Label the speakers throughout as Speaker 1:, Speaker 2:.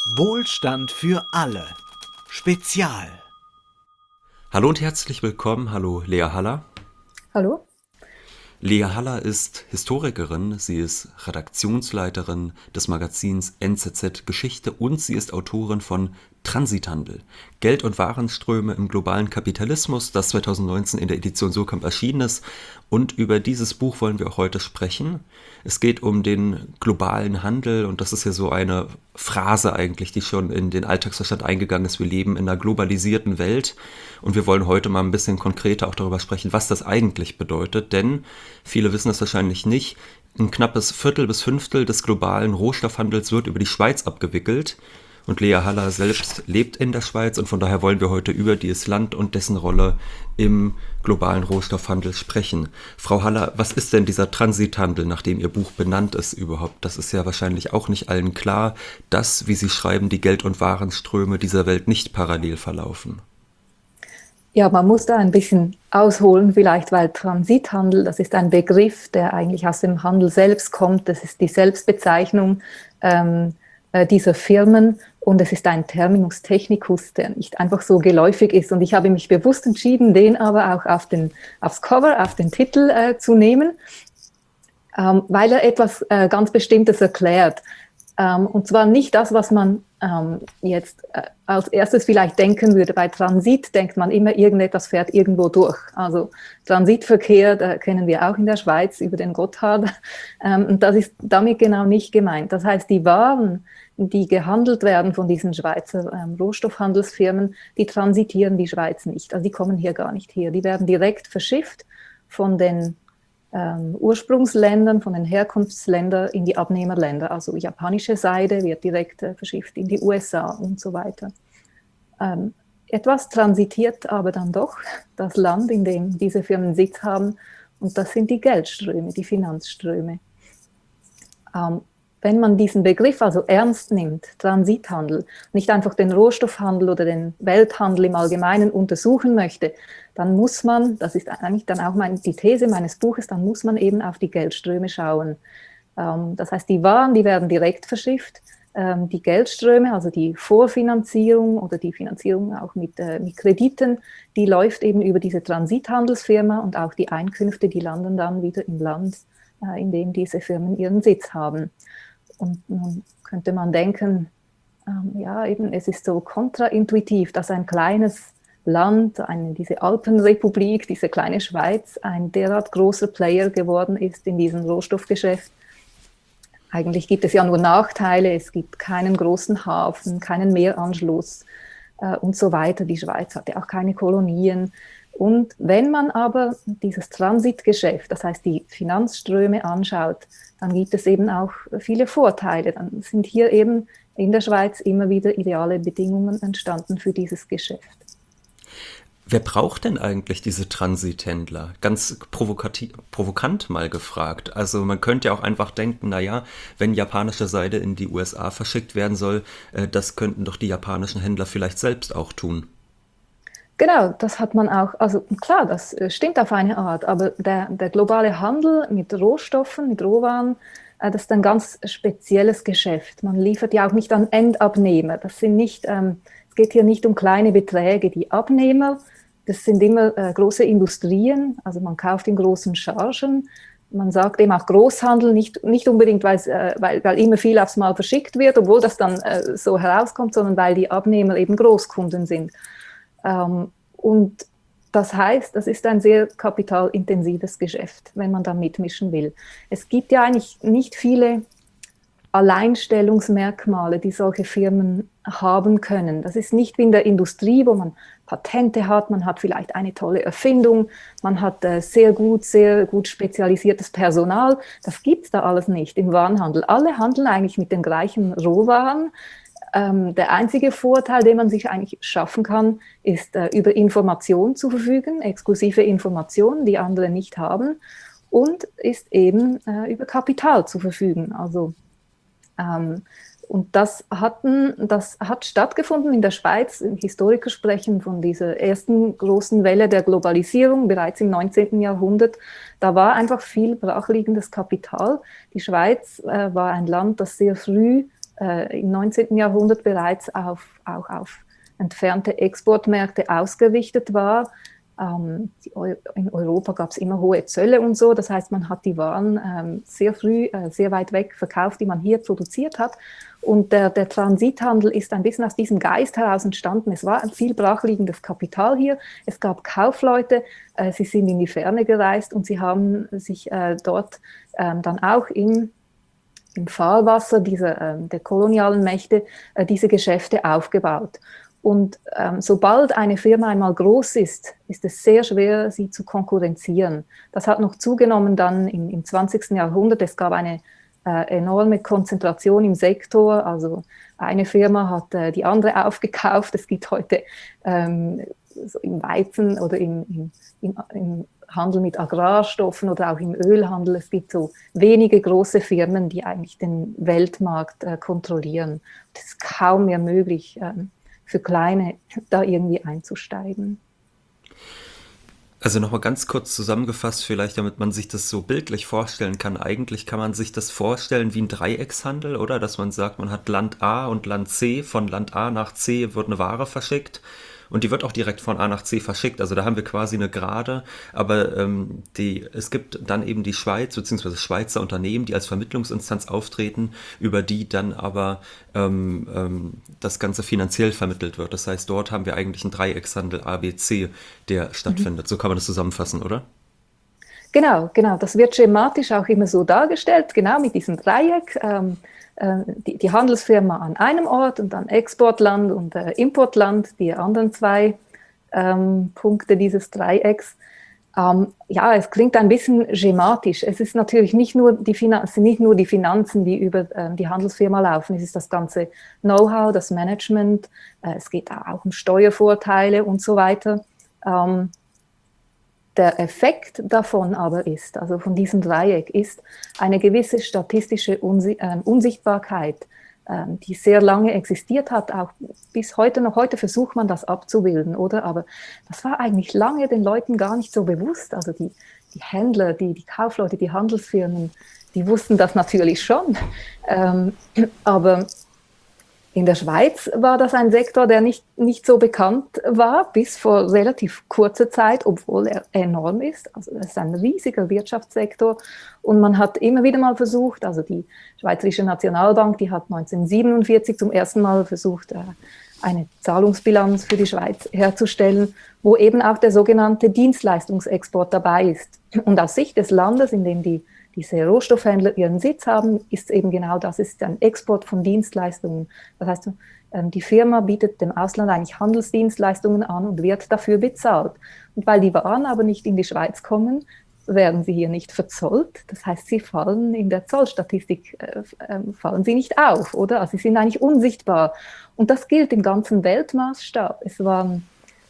Speaker 1: Wohlstand für alle. Spezial.
Speaker 2: Hallo und herzlich willkommen. Hallo Lea Haller.
Speaker 3: Hallo?
Speaker 2: Lea Haller ist Historikerin, sie ist Redaktionsleiterin des Magazins NZZ Geschichte und sie ist Autorin von Transithandel. Geld- und Warenströme im globalen Kapitalismus, das 2019 in der Edition Surkamp erschienen ist. Und über dieses Buch wollen wir auch heute sprechen. Es geht um den globalen Handel und das ist ja so eine Phrase eigentlich, die schon in den Alltagsverstand eingegangen ist. Wir leben in einer globalisierten Welt und wir wollen heute mal ein bisschen konkreter auch darüber sprechen, was das eigentlich bedeutet. Denn viele wissen das wahrscheinlich nicht. Ein knappes Viertel bis Fünftel des globalen Rohstoffhandels wird über die Schweiz abgewickelt. Und Lea Haller selbst lebt in der Schweiz und von daher wollen wir heute über dieses Land und dessen Rolle im globalen Rohstoffhandel sprechen. Frau Haller, was ist denn dieser Transithandel, nach dem Ihr Buch benannt ist überhaupt? Das ist ja wahrscheinlich auch nicht allen klar, dass, wie Sie schreiben, die Geld- und Warenströme dieser Welt nicht parallel verlaufen.
Speaker 3: Ja, man muss da ein bisschen ausholen, vielleicht, weil Transithandel, das ist ein Begriff, der eigentlich aus dem Handel selbst kommt. Das ist die Selbstbezeichnung dieser Firmen und es ist ein Terminus technicus, der nicht einfach so geläufig ist. Und ich habe mich bewusst entschieden, den aber auch aufs Cover, auf den Titel zu nehmen, weil er etwas ganz Bestimmtes erklärt. Und zwar nicht das, was man jetzt als erstes vielleicht denken würde. Bei Transit denkt man immer, irgendetwas fährt irgendwo durch. Also Transitverkehr, da kennen wir auch in der Schweiz über den Gotthard. Und das ist damit genau nicht gemeint. Das heißt, die Waren, die gehandelt werden von diesen Schweizer Rohstoffhandelsfirmen, die transitieren die Schweiz nicht. Also die kommen hier gar nicht her. Die werden direkt verschifft von den Ursprungsländern, von den Herkunftsländern in die Abnehmerländer. Also japanische Seide wird direkt verschifft in die USA und so weiter. Etwas transitiert aber dann doch das Land, in dem diese Firmen Sitz haben, und das sind die Geldströme, die Finanzströme. Wenn man diesen Begriff also ernst nimmt, Transithandel, nicht einfach den Rohstoffhandel oder den Welthandel im Allgemeinen untersuchen möchte, dann muss man, das ist eigentlich dann auch die These meines Buches, dann muss man eben auf die Geldströme schauen. Das heißt, die Waren, die werden direkt verschifft, die Geldströme, also die Vorfinanzierung oder die Finanzierung auch mit Krediten, die läuft eben über diese Transithandelsfirma und auch die Einkünfte, die landen dann wieder im Land, in dem diese Firmen ihren Sitz haben. Und nun könnte man denken, ja, eben, es ist so kontraintuitiv, dass ein kleines Land, diese Alpenrepublik, diese kleine Schweiz, ein derart großer Player geworden ist in diesem Rohstoffgeschäft. Eigentlich gibt es ja nur Nachteile, es gibt keinen großen Hafen, keinen Meeranschluss und so weiter. Die Schweiz hatte auch keine Kolonien. Und wenn man aber dieses Transitgeschäft, das heißt die Finanzströme anschaut, dann gibt es eben auch viele Vorteile. Dann sind hier eben in der Schweiz immer wieder ideale Bedingungen entstanden für dieses Geschäft.
Speaker 2: Wer braucht denn eigentlich diese Transithändler? Ganz provokant mal gefragt. Also man könnte ja auch einfach denken, naja, wenn japanische Seide in die USA verschickt werden soll, das könnten doch die japanischen Händler vielleicht selbst auch tun.
Speaker 3: Genau, das hat man auch, also klar, das stimmt auf eine Art, aber der globale Handel mit Rohstoffen, mit Rohwaren, das ist ein ganz spezielles Geschäft. Man liefert ja auch nicht an Endabnehmer. Das sind nicht, es geht hier nicht um kleine Beträge. Die Abnehmer, das sind immer große Industrien, also man kauft in großen Chargen. Man sagt eben auch Großhandel, nicht unbedingt, weil immer viel aufs Mal verschickt wird, obwohl das dann so herauskommt, sondern weil die Abnehmer eben Großkunden sind. Und das heißt, das ist ein sehr kapitalintensives Geschäft, wenn man da mitmischen will. Es gibt ja eigentlich nicht viele Alleinstellungsmerkmale, die solche Firmen haben können. Das ist nicht wie in der Industrie, wo man Patente hat, man hat vielleicht eine tolle Erfindung, man hat sehr gut spezialisiertes Personal. Das gibt es da alles nicht im Warenhandel. Alle handeln eigentlich mit den gleichen Rohwaren. Der einzige Vorteil, den man sich eigentlich schaffen kann, ist über Informationen zu verfügen, exklusive Informationen, die andere nicht haben, und ist eben über Kapital zu verfügen. Also und das hat stattgefunden in der Schweiz. Historiker sprechen von dieser ersten großen Welle der Globalisierung bereits im 19. Jahrhundert. Da war einfach viel brachliegendes Kapital. Die Schweiz war ein Land, das sehr früh im 19. Jahrhundert bereits auch auf entfernte Exportmärkte ausgerichtet war. In Europa gab es immer hohe Zölle und so. Das heißt, man hat die Waren sehr früh, sehr weit weg verkauft, die man hier produziert hat. Und der Transithandel ist ein bisschen aus diesem Geist heraus entstanden. Es war ein viel brachliegendes Kapital hier. Es gab Kaufleute, sie sind in die Ferne gereist und sie haben sich dort dann auch im Fahrwasser der kolonialen Mächte diese Geschäfte aufgebaut. Und sobald eine Firma einmal groß ist, ist es sehr schwer, sie zu konkurrenzieren. Das hat noch zugenommen dann im 20. Jahrhundert. Es gab eine enorme Konzentration im Sektor. Also eine Firma hat die andere aufgekauft. Es gibt heute so im Weizen oder im Handel mit Agrarstoffen oder auch im Ölhandel, es gibt so wenige große Firmen, die eigentlich den Weltmarkt kontrollieren. Es ist kaum mehr möglich, für Kleine da irgendwie einzusteigen.
Speaker 2: Also nochmal ganz kurz zusammengefasst, vielleicht, damit man sich das so bildlich vorstellen kann. Eigentlich kann man sich das vorstellen wie ein Dreieckshandel, oder? Dass man sagt, man hat Land A und Land C. Von Land A nach C wird eine Ware verschickt. Und die wird auch direkt von A nach C verschickt. Also da haben wir quasi eine Gerade. Aber es gibt dann eben die Schweiz bzw. Schweizer Unternehmen, die als Vermittlungsinstanz auftreten, über die dann aber das Ganze finanziell vermittelt wird. Das heißt, dort haben wir eigentlich einen Dreieckshandel ABC, der stattfindet. So kann man das zusammenfassen, oder?
Speaker 3: Genau. Das wird schematisch auch immer so dargestellt, genau mit diesem Dreieck. Die Handelsfirma an einem Ort und dann Exportland und Importland, die anderen zwei Punkte dieses Dreiecks. Ja, es klingt ein bisschen schematisch. Es ist natürlich nicht nur die Finanzen, die über die Handelsfirma laufen. Es ist das ganze Know-how, das Management. Es geht auch um Steuervorteile und so weiter. Der Effekt davon aber ist, also von diesem Dreieck, ist eine gewisse statistische Unsichtbarkeit, die sehr lange existiert hat, auch bis heute noch. Heute versucht man das abzubilden, oder? Aber das war eigentlich lange den Leuten gar nicht so bewusst. Also die Händler, die Kaufleute, die Handelsfirmen, die wussten das natürlich schon. Aber in der Schweiz war das ein Sektor, der nicht so bekannt war, bis vor relativ kurzer Zeit, obwohl er enorm ist. Also das ist ein riesiger Wirtschaftssektor. Und man hat immer wieder mal versucht, also die Schweizerische Nationalbank, die hat 1947 zum ersten Mal versucht, eine Zahlungsbilanz für die Schweiz herzustellen, wo eben auch der sogenannte Dienstleistungsexport dabei ist. Und aus Sicht des Landes, in dem diese Rohstoffhändler ihren Sitz haben, ist eben genau das, ist ein Export von Dienstleistungen. Das heißt, die Firma bietet dem Ausland eigentlich Handelsdienstleistungen an und wird dafür bezahlt. Und weil die Waren aber nicht in die Schweiz kommen, werden sie hier nicht verzollt. Das heißt, sie fallen in der Zollstatistik, fallen sie nicht auf, oder? Also sie sind eigentlich unsichtbar. Und das gilt im ganzen Weltmaßstab. Es war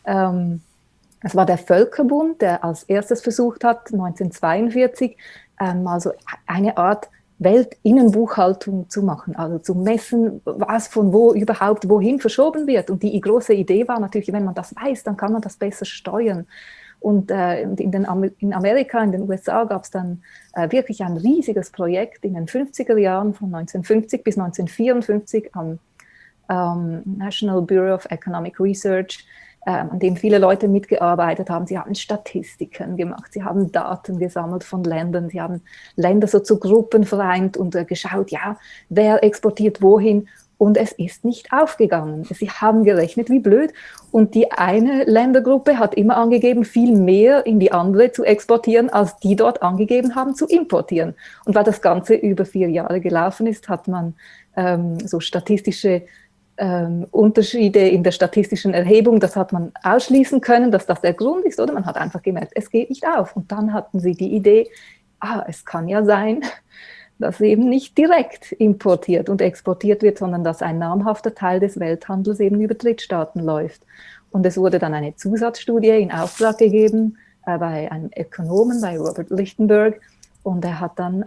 Speaker 3: der Völkerbund, der als erstes versucht hat, 1942, also eine Art Weltinnenbuchhaltung zu machen, also zu messen, was von wo überhaupt wohin verschoben wird. Und die große Idee war natürlich, wenn man das weiß, dann kann man das besser steuern. Und in Amerika, in den USA gab es dann wirklich ein riesiges Projekt in den 50er Jahren, von 1950 bis 1954 am National Bureau of Economic Research, an dem viele Leute mitgearbeitet haben. Sie haben Statistiken gemacht, sie haben Daten gesammelt von Ländern, sie haben Länder so zu Gruppen vereint und geschaut, ja, wer exportiert wohin. Und es ist nicht aufgegangen. Sie haben gerechnet, wie blöd. Und die eine Ländergruppe hat immer angegeben, viel mehr in die andere zu exportieren, als die dort angegeben haben, zu importieren. Und weil das Ganze über 4 Jahre gelaufen ist, hat man so statistische Unterschiede in der statistischen Erhebung, das hat man ausschließen können, dass das der Grund ist, oder? Man hat einfach gemerkt, es geht nicht auf. Und dann hatten sie die Idee, es kann ja sein, dass eben nicht direkt importiert und exportiert wird, sondern dass ein namhafter Teil des Welthandels eben über Drittstaaten läuft. Und es wurde dann eine Zusatzstudie in Auftrag gegeben bei einem Ökonomen, bei Robert Lichtenberg, und er hat dann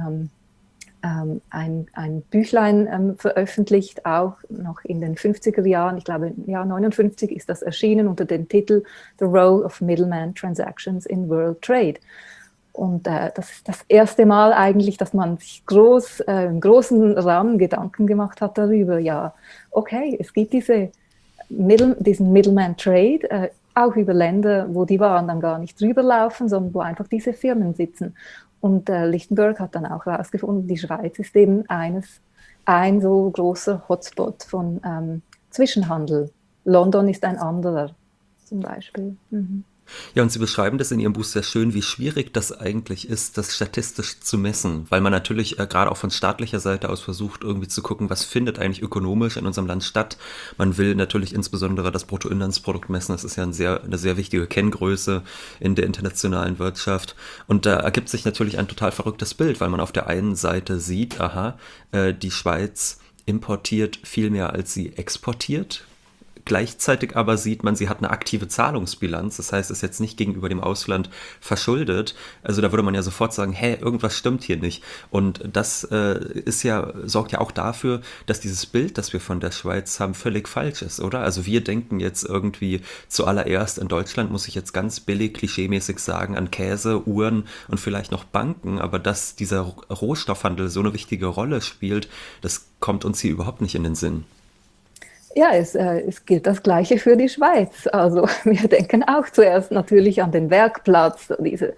Speaker 3: ein Büchlein veröffentlicht, auch noch in den 50er Jahren, ich glaube im Jahr 59 ist das erschienen unter dem Titel The Role of Middleman Transactions in World Trade. Und das ist das erste Mal eigentlich, dass man sich im großen Rahmen Gedanken gemacht hat darüber, ja, okay, es gibt diesen Middleman Trade, auch über Länder, wo die Waren dann gar nicht drüber laufen, sondern wo einfach diese Firmen sitzen. Und Lichtenberg hat dann auch herausgefunden, die Schweiz ist eben ein so großer Hotspot von Zwischenhandel. London ist ein anderer, zum Beispiel. Mhm.
Speaker 2: Ja, und Sie beschreiben das in Ihrem Buch sehr schön, wie schwierig das eigentlich ist, das statistisch zu messen, weil man natürlich gerade auch von staatlicher Seite aus versucht, irgendwie zu gucken, was findet eigentlich ökonomisch in unserem Land statt. Man will natürlich insbesondere das Bruttoinlandsprodukt messen, das ist ja eine sehr wichtige Kenngröße in der internationalen Wirtschaft. Und da ergibt sich natürlich ein total verrücktes Bild, weil man auf der einen Seite sieht, aha, die Schweiz importiert viel mehr, als sie exportiert. Gleichzeitig aber sieht man, sie hat eine aktive Zahlungsbilanz. Das heißt, es ist jetzt nicht gegenüber dem Ausland verschuldet. Also da würde man ja sofort sagen, hä, irgendwas stimmt hier nicht. Und das sorgt ja auch dafür, dass dieses Bild, das wir von der Schweiz haben, völlig falsch ist, oder? Also wir denken jetzt irgendwie zuallererst, in Deutschland muss ich jetzt ganz billig, klischeemäßig sagen, an Käse, Uhren und vielleicht noch Banken. Aber dass dieser Rohstoffhandel so eine wichtige Rolle spielt, das kommt uns hier überhaupt nicht in den Sinn.
Speaker 3: Ja, es gilt das Gleiche für die Schweiz. Also wir denken auch zuerst natürlich an den Werkplatz,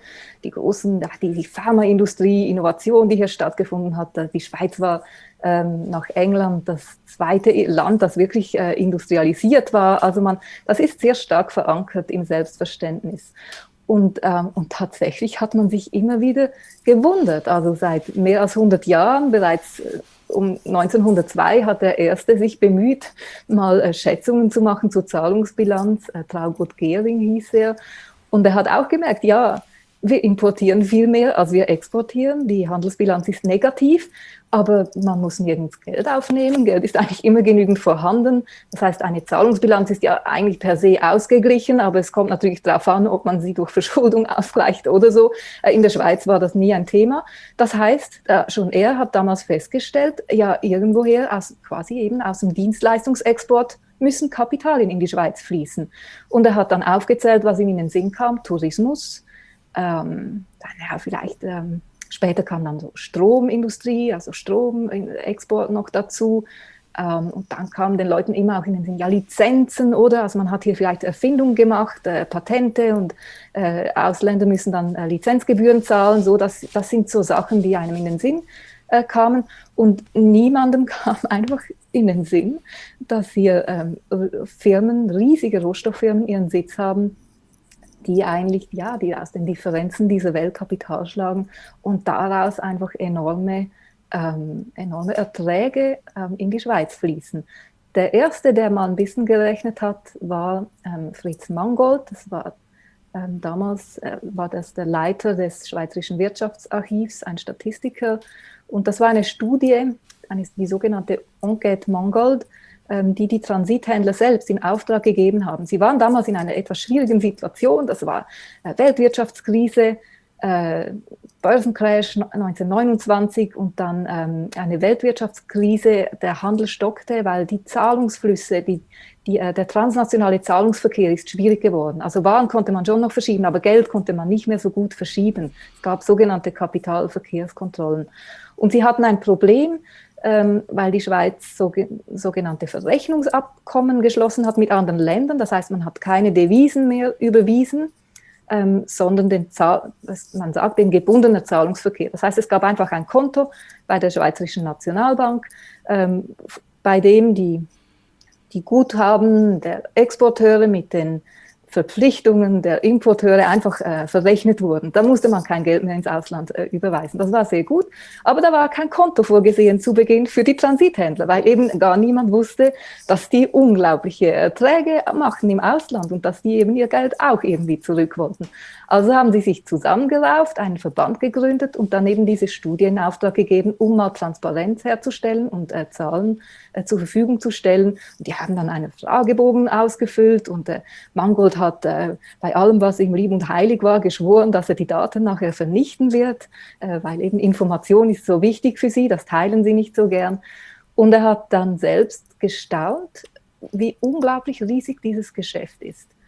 Speaker 3: die Pharmaindustrie, Innovation, die hier stattgefunden hat. Die Schweiz war nach England das zweite Land, das wirklich industrialisiert war. Also das ist sehr stark verankert im Selbstverständnis. Und tatsächlich hat man sich immer wieder gewundert. Also seit mehr als 100 Jahren, bereits um 1902 hat der Erste sich bemüht, mal Schätzungen zu machen zur Zahlungsbilanz. Traugott Gehring hieß er. Und er hat auch gemerkt, ja, wir importieren viel mehr, als wir exportieren. Die Handelsbilanz ist negativ, aber man muss nirgends Geld aufnehmen. Geld ist eigentlich immer genügend vorhanden. Das heißt, eine Zahlungsbilanz ist ja eigentlich per se ausgeglichen, aber es kommt natürlich darauf an, ob man sie durch Verschuldung ausgleicht oder so. In der Schweiz war das nie ein Thema. Das heißt, schon er hat damals festgestellt, ja, irgendwoher quasi eben aus dem Dienstleistungsexport müssen Kapitalien in die Schweiz fließen. Und er hat dann aufgezählt, was ihm in den Sinn kam: Tourismus, später kam dann so Stromindustrie, also Stromexport noch dazu. Und dann kamen den Leuten immer auch in den Sinn, ja, Lizenzen, oder? Also man hat hier vielleicht Erfindungen gemacht, Patente, und Ausländer müssen dann Lizenzgebühren zahlen. Das sind so Sachen, die einem in den Sinn kamen. Und niemandem kam einfach in den Sinn, dass hier riesige Rohstofffirmen ihren Sitz haben, die aus den Differenzen dieser Welt Kapital schlagen und daraus einfach enorme Erträge in die Schweiz fließen. Der erste, der mal ein bisschen gerechnet hat, war Fritz Mangold. Das war damals war das der Leiter des Schweizerischen Wirtschaftsarchivs, ein Statistiker. Und das war eine Studie, die sogenannte Enquête Mangold, die Transithändler selbst in Auftrag gegeben haben. Sie waren damals in einer etwas schwierigen Situation. Das war Weltwirtschaftskrise, Börsencrash 1929 und dann eine Weltwirtschaftskrise. Der Handel stockte, weil die Zahlungsflüsse, der transnationale Zahlungsverkehr ist schwierig geworden. Also Waren konnte man schon noch verschieben, aber Geld konnte man nicht mehr so gut verschieben. Es gab sogenannte Kapitalverkehrskontrollen. Und sie hatten ein Problem, weil die Schweiz sogenannte Verrechnungsabkommen geschlossen hat mit anderen Ländern. Das heißt, man hat keine Devisen mehr überwiesen, sondern den gebundener Zahlungsverkehr. Das heißt, es gab einfach ein Konto bei der Schweizerischen Nationalbank, bei dem die Guthaben der Exporteure mit den Verpflichtungen der Importeure einfach verrechnet wurden. Da musste man kein Geld mehr ins Ausland überweisen. Das war sehr gut. Aber da war kein Konto vorgesehen zu Beginn für die Transithändler, weil eben gar niemand wusste, dass die unglaubliche Erträge machen im Ausland und dass die eben ihr Geld auch irgendwie zurück wollten. Also haben sie sich zusammengerauft, einen Verband gegründet und dann eben diese Studie in Auftrag gegeben, um mal Transparenz herzustellen und Zahlen zur Verfügung zu stellen. Und die haben dann einen Fragebogen ausgefüllt und Mangold hat bei allem, was ihm lieb und heilig war, geschworen, dass er die Daten nachher vernichten wird, weil eben Information ist so wichtig für sie, das teilen sie nicht so gern. Und er hat dann selbst gestaunt, wie unglaublich riesig dieses Geschäft ist.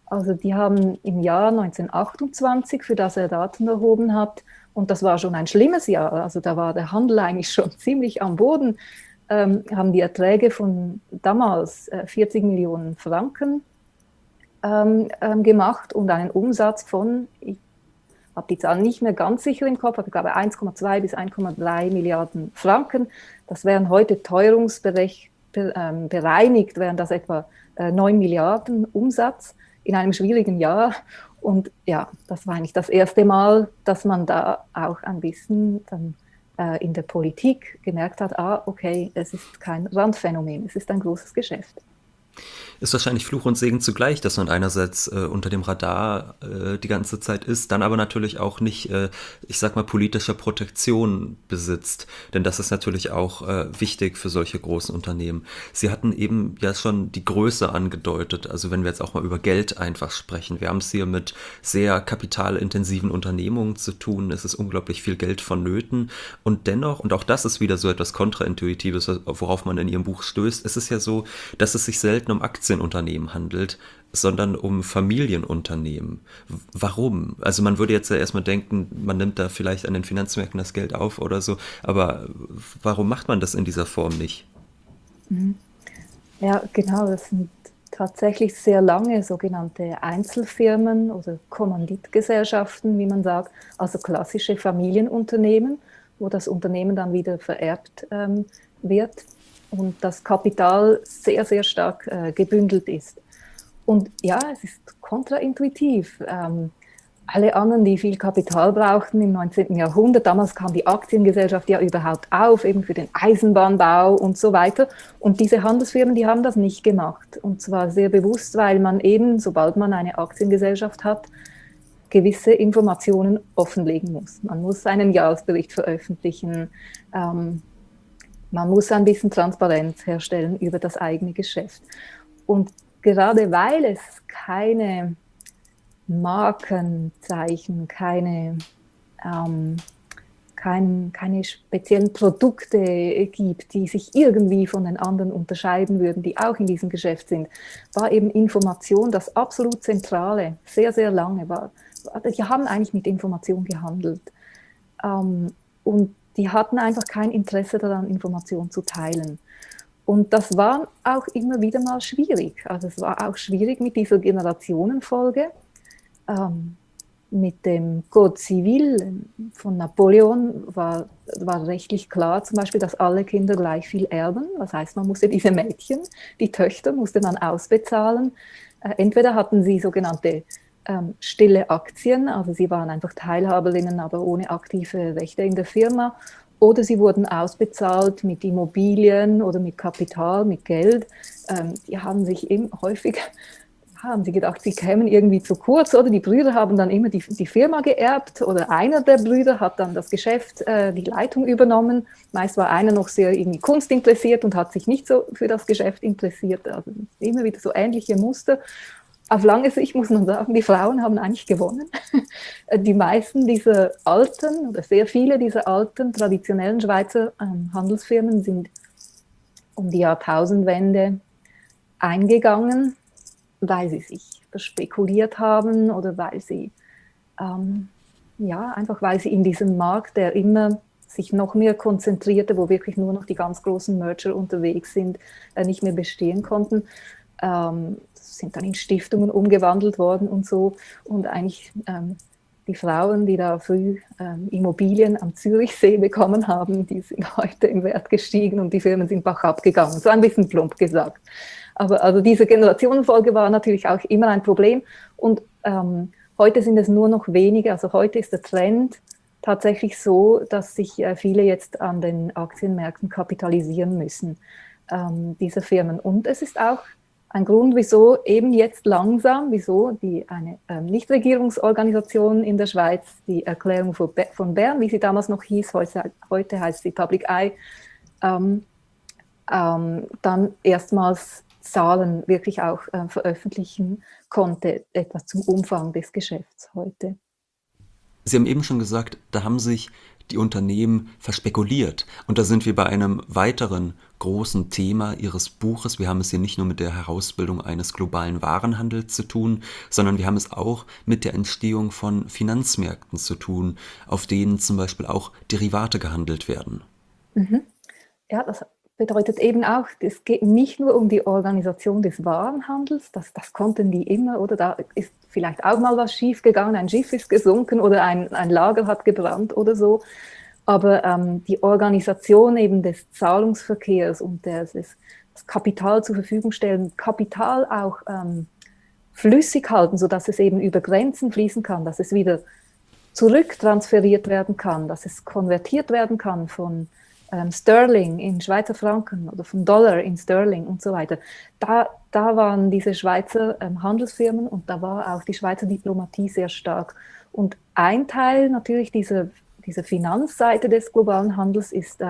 Speaker 3: Also die haben im Jahr 1928, für das er Daten erhoben hat, und das war schon ein schlimmes Jahr, also da war der Handel eigentlich schon ziemlich am Boden, haben die Erträge von damals 40 Millionen Franken gemacht und einen Umsatz von, ich habe die Zahl nicht mehr ganz sicher im Kopf, aber ich glaube 1,2 bis 1,3 Milliarden Franken. Das wären heute teuerungsbereinigt, wären das etwa 9 Milliarden Umsatz in einem schwierigen Jahr. Und ja, das war eigentlich das erste Mal, dass man da auch ein bisschen dann in der Politik gemerkt hat, okay, es ist kein Randphänomen, es ist ein großes Geschäft.
Speaker 2: Ist wahrscheinlich Fluch und Segen zugleich, dass man einerseits unter dem Radar die ganze Zeit ist, dann aber natürlich auch nicht, ich sag mal, politischer Protektion besitzt. Denn das ist natürlich auch wichtig für solche großen Unternehmen. Sie hatten eben ja schon die Größe angedeutet, also wenn wir jetzt auch mal über Geld einfach sprechen. Wir haben es hier mit sehr kapitalintensiven Unternehmungen zu tun, es ist unglaublich viel Geld vonnöten und dennoch, und auch das ist wieder so etwas Kontraintuitives, worauf man in Ihrem Buch stößt, es ist ja so, dass es sich selten um Aktienunternehmen handelt, sondern um Familienunternehmen. Warum? Also man würde jetzt ja erstmal denken, man nimmt da vielleicht an den Finanzmärkten das Geld auf oder so, aber warum macht man das in dieser Form nicht?
Speaker 3: Ja, genau, das sind tatsächlich sehr lange sogenannte Einzelfirmen oder Kommanditgesellschaften, wie man sagt, also klassische Familienunternehmen, wo das Unternehmen dann wieder vererbt wird und das Kapital sehr, sehr stark gebündelt ist. Und ja, es ist kontraintuitiv. Alle anderen, die viel Kapital brauchten im 19. Jahrhundert, damals kam die Aktiengesellschaft ja überhaupt auf, eben für den Eisenbahnbau und so weiter. Und diese Handelsfirmen, die haben das nicht gemacht. Und zwar sehr bewusst, weil man eben, sobald man eine Aktiengesellschaft hat, gewisse Informationen offenlegen muss. Man muss einen Jahresbericht veröffentlichen, man muss ein bisschen Transparenz herstellen über das eigene Geschäft. Und gerade weil es keine Markenzeichen, keine speziellen Produkte gibt, die sich irgendwie von den anderen unterscheiden würden, die auch in diesem Geschäft sind, war eben Information das absolut Zentrale, sehr, sehr lange. Die haben eigentlich mit Information gehandelt. Und die hatten einfach kein Interesse daran, Information zu teilen. Und das war auch immer wieder mal schwierig. Also es war auch schwierig mit dieser Generationenfolge. Mit dem Code Civil von Napoleon war rechtlich klar, zum Beispiel, dass alle Kinder gleich viel erben. Das heißt, man musste diese Mädchen, die Töchter, musste man ausbezahlen. Entweder hatten sie sogenannte stille Aktien, also sie waren einfach Teilhaberinnen, aber ohne aktive Rechte in der Firma, oder sie wurden ausbezahlt mit Immobilien oder mit Kapital, mit Geld. Die haben sich eben häufig, haben sie gedacht, sie kämen irgendwie zu kurz, oder die Brüder haben dann immer die Firma geerbt oder einer der Brüder hat dann das Geschäft, die Leitung übernommen. Meist war einer noch sehr irgendwie Kunst interessiert und hat sich nicht so für das Geschäft interessiert. Also immer wieder so ähnliche Muster. Auf lange Sicht muss man sagen, die Frauen haben eigentlich gewonnen. Die meisten dieser alten oder sehr viele dieser alten traditionellen Schweizer Handelsfirmen sind um die Jahrtausendwende eingegangen, weil sie sich verspekuliert haben oder weil sie, einfach weil sie in diesem Markt, der immer sich noch mehr konzentrierte, wo wirklich nur noch die ganz großen Merger unterwegs sind, nicht mehr bestehen konnten. Sind dann in Stiftungen umgewandelt worden und so. Und eigentlich die Frauen, die da früh Immobilien am Zürichsee bekommen haben, die sind heute im Wert gestiegen und die Firmen sind bach abgegangen. So ein bisschen plump gesagt. Aber also diese Generationenfolge war natürlich auch immer ein Problem. Und heute sind es nur noch wenige. Also heute ist der Trend tatsächlich so, dass sich viele jetzt an den Aktienmärkten kapitalisieren müssen, diese Firmen. Und es ist auch ein Grund, wieso eben jetzt langsam, eine Nichtregierungsorganisation in der Schweiz, die Erklärung von Bern, wie sie damals noch hieß, heute heißt sie Public Eye, dann erstmals Zahlen wirklich auch veröffentlichen konnte, etwas zum Umfang des Geschäfts heute.
Speaker 2: Sie haben eben schon gesagt, da haben sich die Unternehmen verspekuliert. Und da sind wir bei einem weiteren großen Thema Ihres Buches. Wir haben es hier nicht nur mit der Herausbildung eines globalen Warenhandels zu tun, sondern wir haben es auch mit der Entstehung von Finanzmärkten zu tun, auf denen zum Beispiel auch Derivate gehandelt werden.
Speaker 3: Ja, das bedeutet eben auch, es geht nicht nur um die Organisation des Warenhandels, das konnten die immer, oder da ist vielleicht auch mal was schiefgegangen, ein Schiff ist gesunken oder ein Lager hat gebrannt oder so, aber die Organisation eben des Zahlungsverkehrs und das Kapital zur Verfügung stellen, Kapital auch flüssig halten, sodass es eben über Grenzen fließen kann, dass es wieder zurücktransferiert werden kann, dass es konvertiert werden kann von Sterling in Schweizer Franken oder von Dollar in Sterling und so weiter. Da waren diese Schweizer Handelsfirmen und da war auch die Schweizer Diplomatie sehr stark. Und ein Teil natürlich dieser Finanzseite des globalen Handels ist,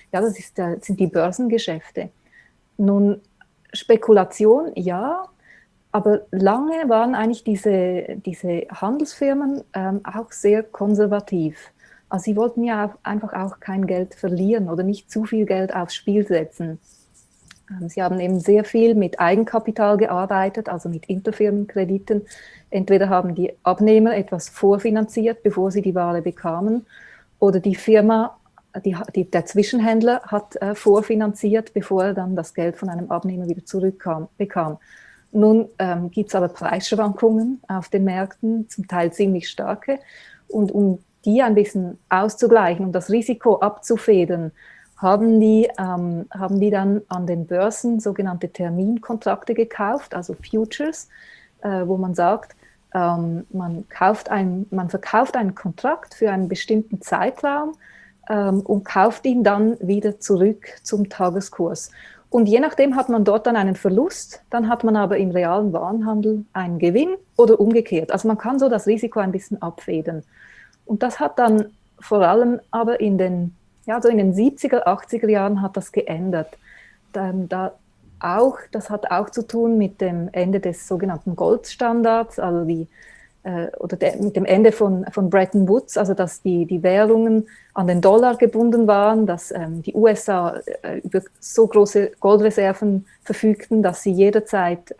Speaker 3: sind die Börsengeschäfte. Nun, Spekulation, ja, aber lange waren eigentlich diese Handelsfirmen auch sehr konservativ. Also sie wollten ja einfach auch kein Geld verlieren oder nicht zu viel Geld aufs Spiel setzen. Sie haben eben sehr viel mit Eigenkapital gearbeitet, also mit Interfirmenkrediten. Entweder haben die Abnehmer etwas vorfinanziert, bevor sie die Ware bekamen, oder die Firma, der Zwischenhändler hat vorfinanziert, bevor er dann das Geld von einem Abnehmer wieder bekam. Nun gibt es aber Preisschwankungen auf den Märkten, zum Teil ziemlich starke, und um die ein bisschen auszugleichen, um das Risiko abzufedern, haben die dann an den Börsen sogenannte Terminkontrakte gekauft, also Futures, wo man sagt, man verkauft einen Kontrakt für einen bestimmten Zeitraum und kauft ihn dann wieder zurück zum Tageskurs. Und je nachdem hat man dort dann einen Verlust, dann hat man aber im realen Warenhandel einen Gewinn oder umgekehrt. Also man kann so das Risiko ein bisschen abfedern. Und das hat dann vor allem aber in den 70er, 80er Jahren hat das geändert. Das hat auch zu tun mit dem Ende des sogenannten Goldstandards, also mit dem Ende von Bretton Woods, also dass die Währungen an den Dollar gebunden waren, dass die USA über so große Goldreserven verfügten, dass sie jederzeit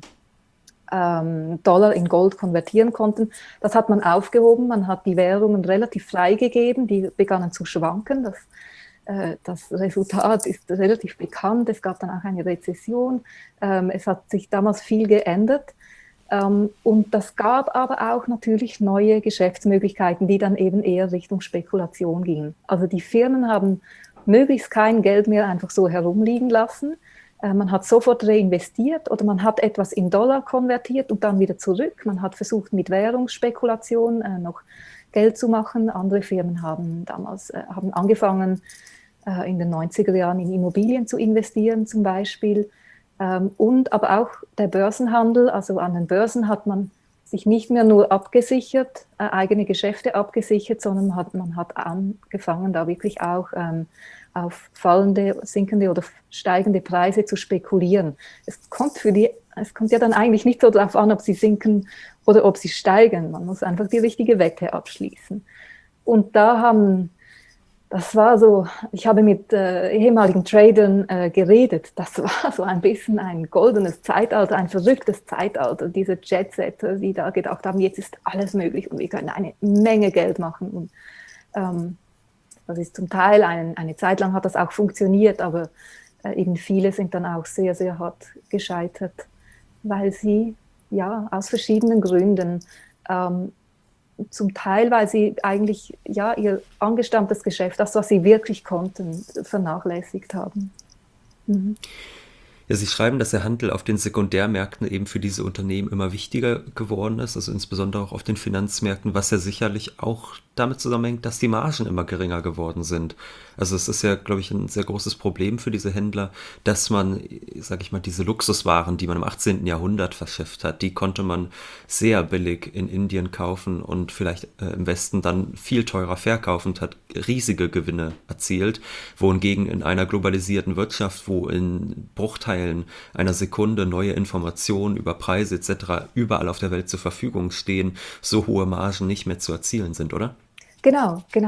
Speaker 3: Dollar in Gold konvertieren konnten. Das hat man aufgehoben, man hat die Währungen relativ freigegeben, die begannen zu schwanken. Das Resultat ist relativ bekannt, es gab dann auch eine Rezession, es hat sich damals viel geändert und das gab aber auch natürlich neue Geschäftsmöglichkeiten, die dann eben eher Richtung Spekulation gingen. Also die Firmen haben möglichst kein Geld mehr einfach so herumliegen lassen. Man hat sofort reinvestiert oder man hat etwas in Dollar konvertiert und dann wieder zurück. Man hat versucht, mit Währungsspekulation noch Geld zu machen. Andere Firmen haben angefangen, in den 90er Jahren in Immobilien zu investieren zum Beispiel. Und aber auch der Börsenhandel, also an den Börsen hat man sich nicht mehr nur abgesichert, eigene Geschäfte abgesichert, sondern man hat angefangen, da wirklich auch auf fallende, sinkende oder steigende Preise zu spekulieren. Es kommt ja dann eigentlich nicht so darauf an, ob sie sinken oder ob sie steigen. Man muss einfach die richtige Wette abschließen. Und das war so, ich habe mit ehemaligen Tradern geredet, das war so ein bisschen ein goldenes Zeitalter, ein verrücktes Zeitalter, diese Jetsetter, die da gedacht haben, jetzt ist alles möglich und wir können eine Menge Geld machen. Und das ist zum Teil, eine Zeit lang hat das auch funktioniert, aber eben viele sind dann auch sehr, sehr hart gescheitert, weil sie ja aus verschiedenen Gründen zum Teil, weil sie eigentlich ihr angestammtes Geschäft, das, was sie wirklich konnten, vernachlässigt haben. Mhm.
Speaker 2: Ja, Sie schreiben, dass der Handel auf den Sekundärmärkten eben für diese Unternehmen immer wichtiger geworden ist, also insbesondere auch auf den Finanzmärkten, was ja sicherlich auch damit zusammenhängt, dass die Margen immer geringer geworden sind. Also es ist ja, glaube ich, ein sehr großes Problem für diese Händler, dass man, sage ich mal, diese Luxuswaren, die man im 18. Jahrhundert verschifft hat, die konnte man sehr billig in Indien kaufen und vielleicht im Westen dann viel teurer verkaufen und hat riesige Gewinne erzielt, wohingegen in einer globalisierten Wirtschaft, wo in Bruchteilen einer Sekunde neue Informationen über Preise etc. überall auf der Welt zur Verfügung stehen, so hohe Margen nicht mehr zu erzielen sind, oder?
Speaker 3: Genau.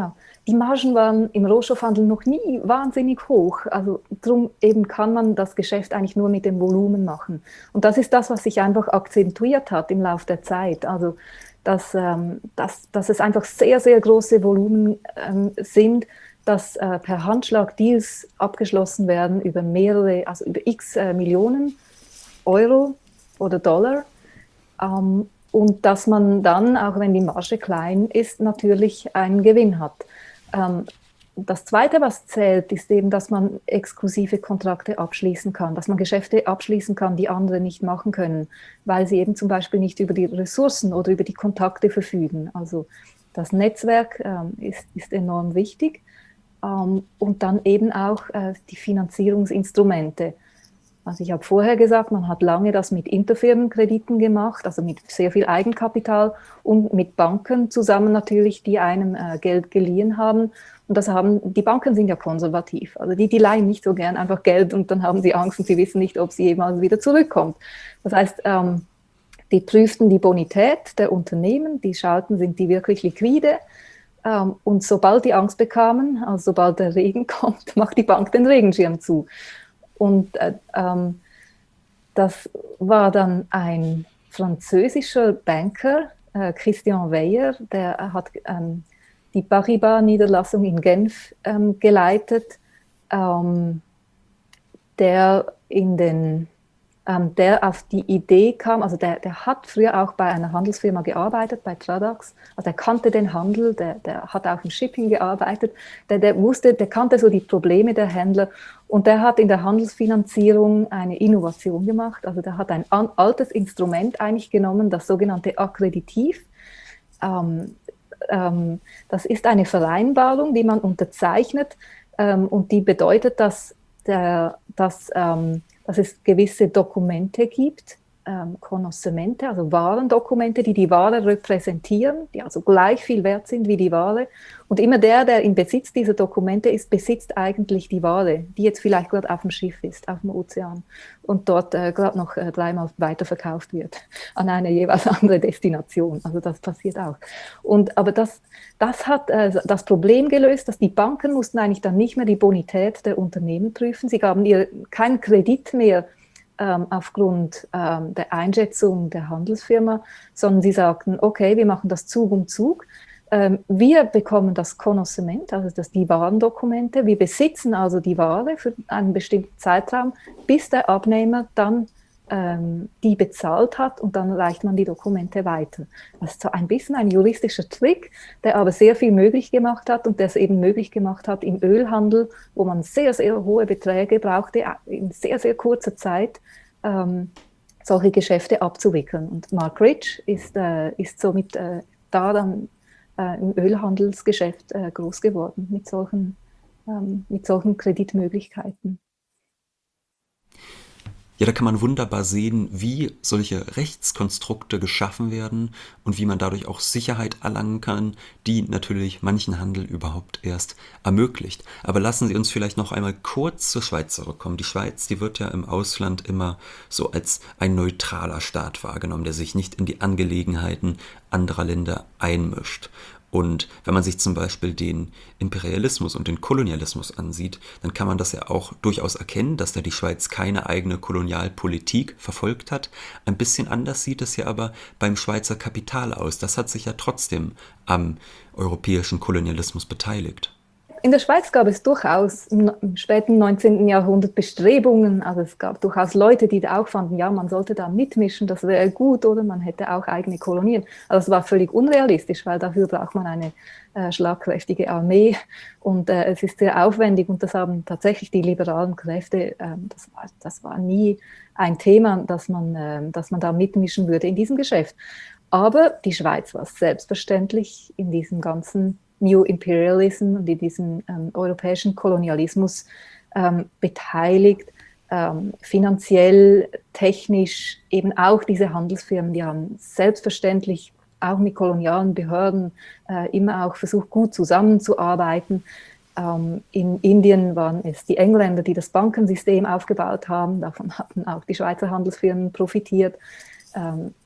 Speaker 3: die Margen waren im Rohstoffhandel noch nie wahnsinnig hoch. Also darum eben kann man das Geschäft eigentlich nur mit dem Volumen machen. Und das ist das, was sich einfach akzentuiert hat im Laufe der Zeit. Also dass es einfach sehr, sehr große Volumen sind, dass per Handschlag Deals abgeschlossen werden über also über x Millionen Euro oder Dollar. Und dass man dann, auch wenn die Marge klein ist, natürlich einen Gewinn hat. Das Zweite, was zählt, ist eben, dass man exklusive Kontrakte abschließen kann, dass man Geschäfte abschließen kann, die andere nicht machen können, weil sie eben zum Beispiel nicht über die Ressourcen oder über die Kontakte verfügen. Also das Netzwerk ist enorm wichtig. Und dann eben auch die Finanzierungsinstrumente. Also ich habe vorher gesagt, man hat lange das mit Interfirmenkrediten gemacht, also mit sehr viel Eigenkapital und mit Banken zusammen natürlich, die einem Geld geliehen haben. Und die Banken sind ja konservativ, also die leihen nicht so gern einfach Geld und dann haben sie Angst und sie wissen nicht, ob sie jemals wieder zurückkommt. Das heißt, die prüften die Bonität der Unternehmen, die schauten, sind die wirklich liquide. Und sobald die Angst bekamen, also sobald der Regen kommt, macht die Bank den Regenschirm zu. Und das war dann ein französischer Banker, Christian Weyer, der hat die Paribas-Niederlassung in Genf geleitet, der auf die Idee kam, also der hat früher auch bei einer Handelsfirma gearbeitet, bei Tradax, also der kannte den Handel, der hat auch im Shipping gearbeitet, der kannte so die Probleme der Händler und der hat in der Handelsfinanzierung eine Innovation gemacht, also der hat ein altes Instrument eigentlich genommen, das sogenannte Akkreditiv. Das ist eine Vereinbarung, die man unterzeichnet und die bedeutet, dass es gewisse Dokumente gibt, Conocement, also Warendokumente, die die Ware repräsentieren, die also gleich viel wert sind wie die Ware. Und immer der im Besitz dieser Dokumente ist, besitzt eigentlich die Ware, die jetzt vielleicht gerade auf dem Schiff ist, auf dem Ozean und dort gerade noch 3-mal weiterverkauft wird an eine jeweils andere Destination. Also das passiert auch. Aber das hat das Problem gelöst, dass die Banken mussten eigentlich dann nicht mehr die Bonität der Unternehmen prüfen. Sie gaben ihr keinen Kredit mehr aufgrund der Einschätzung der Handelsfirma, sondern sie sagten, okay, wir machen das Zug um Zug. Wir bekommen das Conocement, also die Warendokumente. Wir besitzen also die Ware für einen bestimmten Zeitraum, bis der Abnehmer dann die bezahlt hat und dann reicht man die Dokumente weiter. Das ist so ein bisschen ein juristischer Trick, der aber sehr viel möglich gemacht hat und der es eben möglich gemacht hat im Ölhandel, wo man sehr, sehr hohe Beträge brauchte, in sehr, sehr kurzer Zeit solche Geschäfte abzuwickeln. Und Mark Rich ist somit da dann im Ölhandelsgeschäft groß geworden mit solchen Kreditmöglichkeiten.
Speaker 2: Ja, da kann man wunderbar sehen, wie solche Rechtskonstrukte geschaffen werden und wie man dadurch auch Sicherheit erlangen kann, die natürlich manchen Handel überhaupt erst ermöglicht. Aber lassen Sie uns vielleicht noch einmal kurz zur Schweiz zurückkommen. Die Schweiz, die wird ja im Ausland immer so als ein neutraler Staat wahrgenommen, der sich nicht in die Angelegenheiten anderer Länder einmischt. Und wenn man sich zum Beispiel den Imperialismus und den Kolonialismus ansieht, dann kann man das ja auch durchaus erkennen, dass da die Schweiz keine eigene Kolonialpolitik verfolgt hat. Ein bisschen anders sieht es ja aber beim Schweizer Kapital aus. Das hat sich ja trotzdem am europäischen Kolonialismus beteiligt.
Speaker 3: In der Schweiz gab es durchaus im späten 19. Jahrhundert Bestrebungen, also es gab durchaus Leute, die da auch fanden, ja, man sollte da mitmischen, das wäre gut, oder man hätte auch eigene Kolonien. Also es war völlig unrealistisch, weil dafür braucht man eine schlagkräftige Armee und es ist sehr aufwendig und das haben tatsächlich die liberalen Kräfte, das war nie ein Thema, dass man da mitmischen würde in diesem Geschäft. Aber die Schweiz war selbstverständlich in diesem ganzen New Imperialism und in diesem europäischen Kolonialismus beteiligt, finanziell, technisch, eben auch diese Handelsfirmen, die haben selbstverständlich auch mit kolonialen Behörden immer auch versucht, gut zusammenzuarbeiten. In Indien waren es die Engländer, die das Bankensystem aufgebaut haben, davon hatten auch die Schweizer Handelsfirmen profitiert.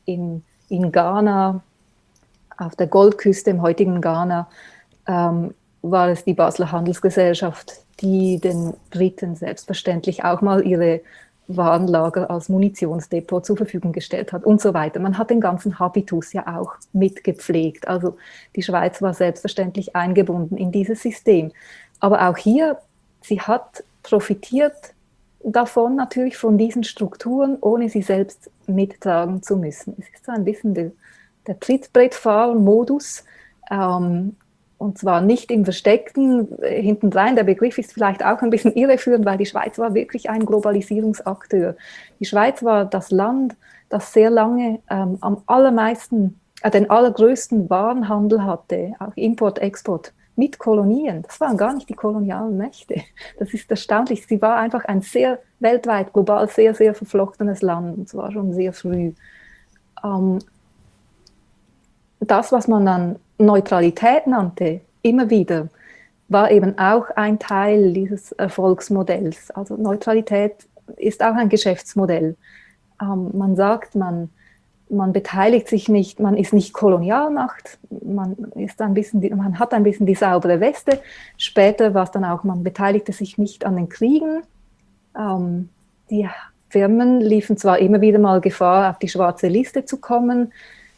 Speaker 3: In Ghana, auf der Goldküste im heutigen Ghana, war es die Basler Handelsgesellschaft, die den Briten selbstverständlich auch mal ihre Warenlager als Munitionsdepot zur Verfügung gestellt hat und so weiter. Man hat den ganzen Habitus ja auch mitgepflegt. Also die Schweiz war selbstverständlich eingebunden in dieses System. Aber auch hier, sie hat profitiert davon natürlich von diesen Strukturen, ohne sie selbst mittragen zu müssen. Es ist so ein bisschen der Trittbrettfahren-Modus, und zwar nicht im Versteckten, hintendrein. Der Begriff ist vielleicht auch ein bisschen irreführend, weil die Schweiz war wirklich ein Globalisierungsakteur. Die Schweiz war das Land, das sehr lange am allermeisten, den allergrößten Warenhandel hatte, auch Import, Export, mit Kolonien. Das waren gar nicht die kolonialen Mächte. Das ist erstaunlich. Sie war einfach ein sehr weltweit, global sehr, sehr verflochtenes Land, und zwar schon sehr früh. Das, was man dann Neutralität nannte, immer wieder, war eben auch ein Teil dieses Erfolgsmodells. Also Neutralität ist auch ein Geschäftsmodell. Man sagt, man beteiligt sich nicht, man ist nicht Kolonialmacht, man hat ein bisschen die saubere Weste. Später war es dann auch, man beteiligte sich nicht an den Kriegen. Die Firmen liefen zwar immer wieder mal Gefahr, auf die schwarze Liste zu kommen,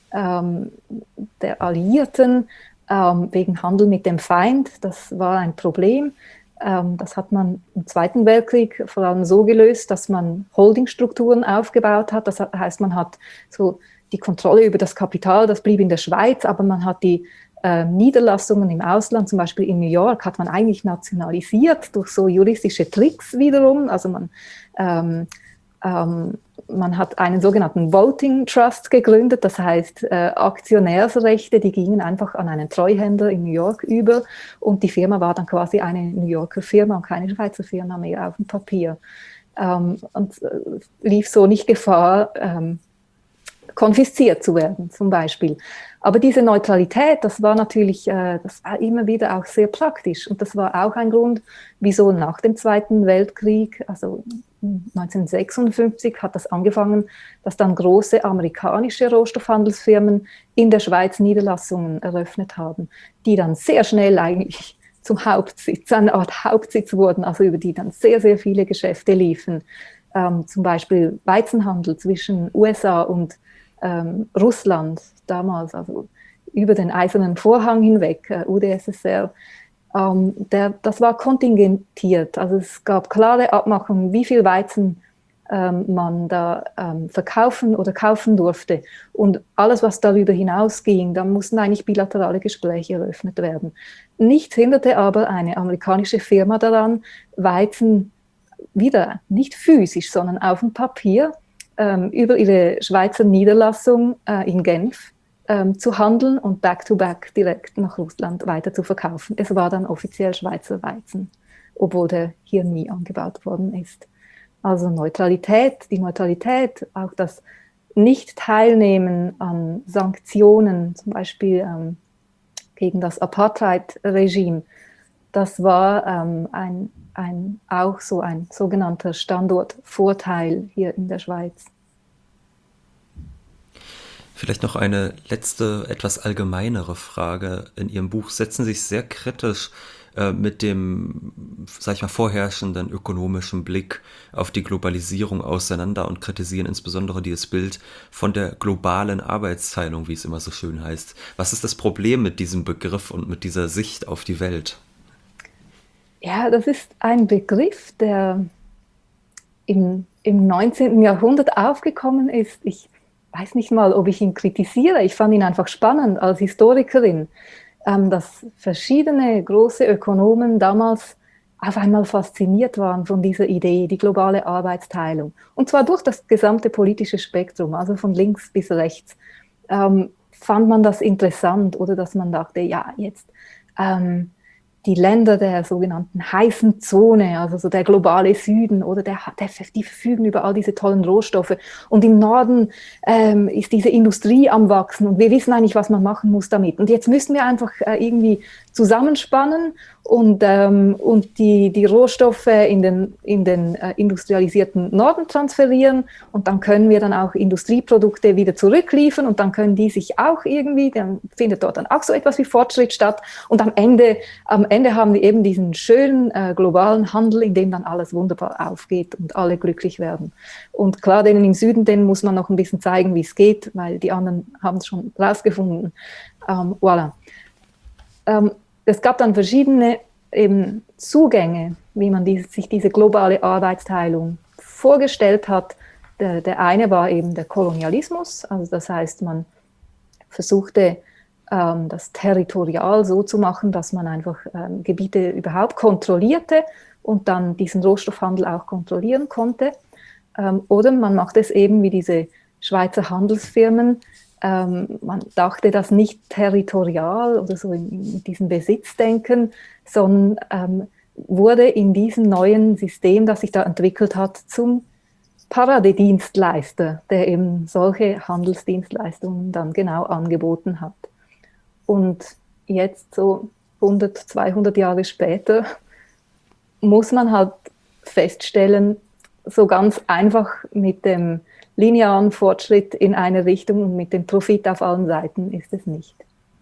Speaker 3: der Alliierten, wegen Handel mit dem Feind. Das war ein Problem. Das hat man im Zweiten Weltkrieg vor allem so gelöst, dass man Holdingstrukturen aufgebaut hat. Das heißt, man hat so die Kontrolle über das Kapital, das blieb in der Schweiz, aber man hat die Niederlassungen im Ausland, zum Beispiel in New York, hat man eigentlich nationalisiert durch so juristische Tricks wiederum. Also man hat einen sogenannten Voting Trust gegründet, das heißt Aktionärsrechte, die gingen einfach an einen Treuhänder in New York über, und die Firma war dann quasi eine New Yorker Firma und keine Schweizer Firma mehr auf dem Papier. Und lief so nicht Gefahr, konfisziert zu werden zum Beispiel. Aber diese Neutralität, das war natürlich, das war immer wieder auch sehr praktisch, und das war auch ein Grund, wieso nach dem Zweiten Weltkrieg, also 1956 hat das angefangen, dass dann große amerikanische Rohstoffhandelsfirmen in der Schweiz Niederlassungen eröffnet haben, die dann sehr schnell eigentlich zum Hauptsitz, eine Art Hauptsitz wurden, also über die dann sehr, sehr viele Geschäfte liefen. Zum Beispiel Weizenhandel zwischen USA und Russland damals, also über den Eisernen Vorhang hinweg, UdSSR. Das war kontingentiert, also es gab klare Abmachungen, wie viel Weizen man da verkaufen oder kaufen durfte. Und alles, was darüber hinausging, da mussten eigentlich bilaterale Gespräche eröffnet werden. Nichts hinderte aber eine amerikanische Firma daran, Weizen wieder nicht physisch, sondern auf dem Papier über ihre Schweizer Niederlassung in Genf zu handeln und back-to-back direkt nach Russland weiter zu verkaufen. Es war dann offiziell Schweizer Weizen, obwohl der hier nie angebaut worden ist. Also die Neutralität, auch das Nicht-Teilnehmen an Sanktionen, zum Beispiel gegen das Apartheid-Regime, das war auch so ein sogenannter Standortvorteil hier in der Schweiz.
Speaker 2: Vielleicht noch eine letzte, etwas allgemeinere Frage. In Ihrem Buch setzen Sie sich sehr kritisch mit dem, sag ich mal, vorherrschenden ökonomischen Blick auf die Globalisierung auseinander und kritisieren insbesondere dieses Bild von der globalen Arbeitsteilung, wie es immer so schön heißt. Was ist das Problem mit diesem Begriff und mit dieser Sicht auf die Welt?
Speaker 3: Ja, das ist ein Begriff, der im 19. Jahrhundert aufgekommen ist. Ich weiß nicht mal, ob ich ihn kritisiere. Ich fand ihn einfach spannend als Historikerin, dass verschiedene große Ökonomen damals auf einmal fasziniert waren von dieser Idee, die globale Arbeitsteilung. Und zwar durch das gesamte politische Spektrum, also von links bis rechts, fand man das interessant, oder dass man dachte, ja, jetzt die Länder der sogenannten heißen Zone, also so der globale Süden, oder die verfügen über all diese tollen Rohstoffe. Und im Norden ist diese Industrie am Wachsen, und wir wissen eigentlich, was man machen muss damit. Und jetzt müssen wir einfach irgendwie zusammenspannen und die Rohstoffe in den industrialisierten Norden transferieren, und dann können wir dann auch Industrieprodukte wieder zurückliefern und dann können die sich auch irgendwie, dann findet dort dann auch so etwas wie Fortschritt statt, und am Ende haben wir eben diesen schönen globalen Handel, in dem dann alles wunderbar aufgeht und alle glücklich werden. Und klar, denen im Süden, denen muss man noch ein bisschen zeigen, wie es geht, weil die anderen haben es schon rausgefunden. Voilà. Es gab dann verschiedene eben Zugänge, wie man sich diese globale Arbeitsteilung vorgestellt hat. Der eine war eben der Kolonialismus, also das heißt, man versuchte, das territorial so zu machen, dass man einfach Gebiete überhaupt kontrollierte und dann diesen Rohstoffhandel auch kontrollieren konnte. Oder man macht es eben wie diese Schweizer Handelsfirmen. Man dachte das nicht territorial oder so in diesem Besitzdenken, sondern wurde in diesem neuen System, das sich da entwickelt hat, zum Paradedienstleister, der eben solche Handelsdienstleistungen dann genau angeboten hat. Und jetzt so 100, 200 Jahre später muss man halt feststellen, so ganz einfach mit dem linearen Fortschritt in eine Richtung und mit dem Profit auf allen Seiten ist es nicht.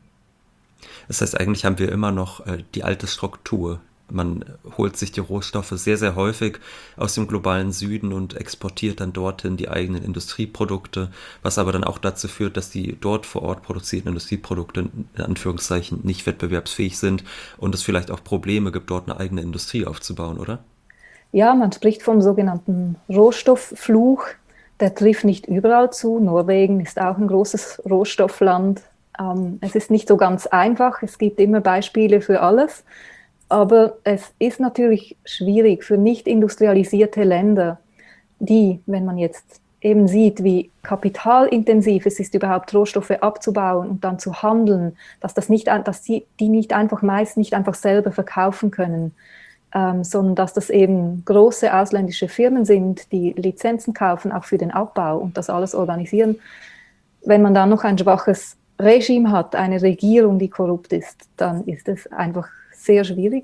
Speaker 2: Das heißt, eigentlich haben wir immer noch die alte Struktur. Man holt sich die Rohstoffe sehr, sehr häufig aus dem globalen Süden und exportiert dann dorthin die eigenen Industrieprodukte, was aber dann auch dazu führt, dass die dort vor Ort produzierten Industrieprodukte in Anführungszeichen nicht wettbewerbsfähig sind und es vielleicht auch Probleme gibt, dort eine eigene Industrie aufzubauen, oder?
Speaker 3: Ja, man spricht vom sogenannten Rohstofffluch. Der trifft nicht überall zu. Norwegen ist auch ein großes Rohstoffland. Es ist nicht so ganz einfach. Es gibt immer Beispiele für alles. Aber es ist natürlich schwierig für nicht industrialisierte Länder, die, wenn man jetzt eben sieht, wie kapitalintensiv es ist, überhaupt Rohstoffe abzubauen und dann zu handeln, dass die meist nicht einfach selber verkaufen können, sondern dass das eben große ausländische Firmen sind, die Lizenzen kaufen, auch für den Abbau und das alles organisieren. Wenn man dann noch ein schwaches Regime hat, eine Regierung, die korrupt ist, dann ist es einfach sehr schwierig,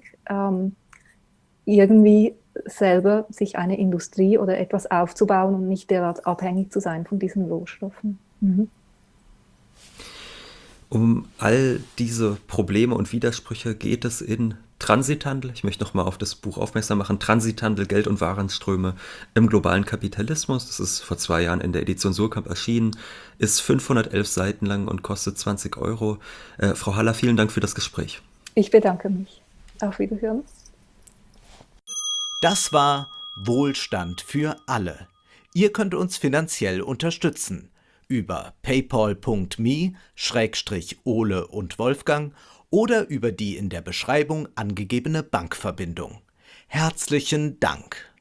Speaker 3: irgendwie selber sich eine Industrie oder etwas aufzubauen und nicht derart abhängig zu sein von diesen Rohstoffen. Mhm.
Speaker 2: Um all diese Probleme und Widersprüche geht es in Transithandel. Ich möchte nochmal auf das Buch aufmerksam machen. Transithandel, Geld- und Warenströme im globalen Kapitalismus. Das ist vor 2 Jahren in der Edition Surkamp erschienen, ist 511 Seiten lang und kostet 20 Euro. Frau Haller, vielen Dank für das Gespräch.
Speaker 3: Ich bedanke mich. Auf Wiederhören.
Speaker 1: Das war Wohlstand für alle. Ihr könnt uns finanziell unterstützen über paypal.me/Ole und Wolfgang oder über die in der Beschreibung angegebene Bankverbindung. Herzlichen Dank!